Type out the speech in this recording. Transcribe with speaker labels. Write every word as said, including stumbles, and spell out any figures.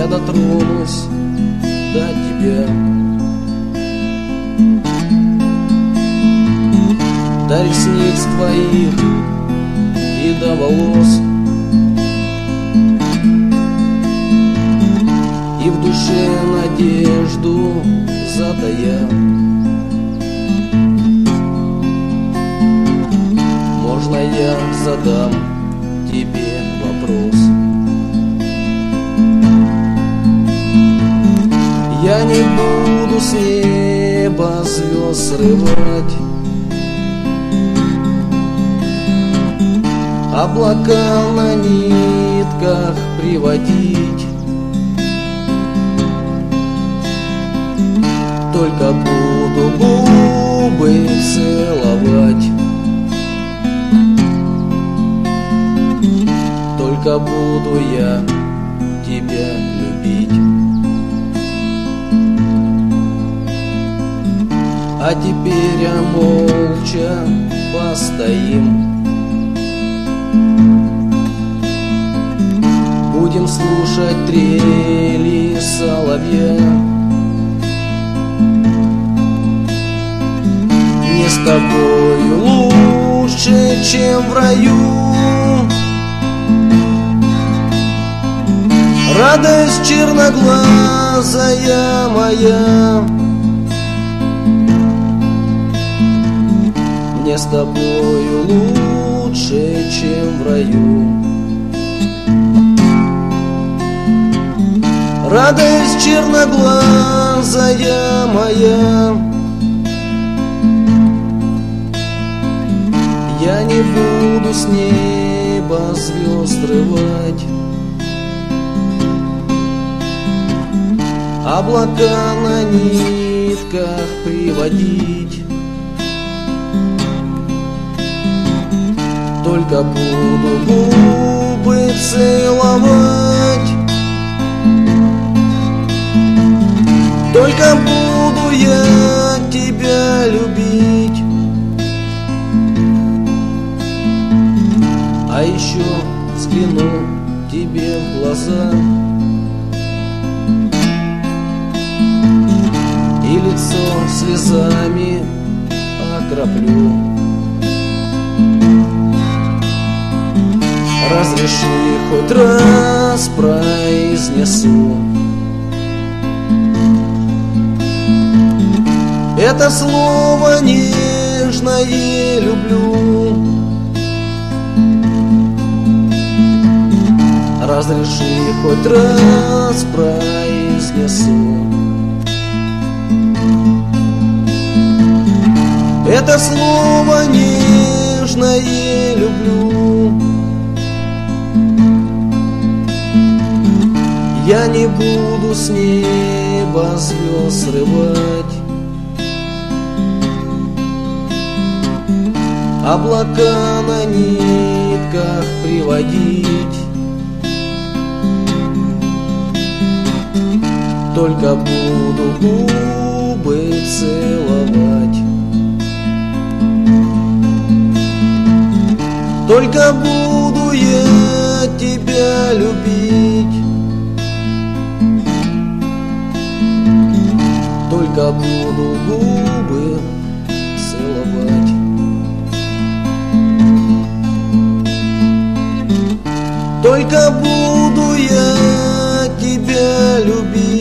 Speaker 1: я дотронусь до тебя, до ресниц твоих и до волос, и в душе надежду затая. Можно я задам тебе вопрос? Я не буду с неба звезд срывать, облака на нитках приводить, только буду губы целовать, только буду я тебя любить. А теперь я молча постоим, будем слушать трели соловья. Мне с тобою лучше, чем в раю, радость черноглазая моя. Мне с тобою лучше, чем в раю, радость черноглазая моя. Я не буду с неба звезд срывать, облака на нитках приводить, только буду губы целовать, только буду я тебя любить. А еще взгляну тебе в глаза и лицо слезами окроплю. Разреши, хоть раз произнесу это слово нежное люблю. Разреши, хоть раз произнесу это слово нежное люблю. Я не буду с неба звезд срывать, облака на нитках приводить, только буду губы целовать, только буду я тебя любить, только буду губы целовать, только буду я тебя любить.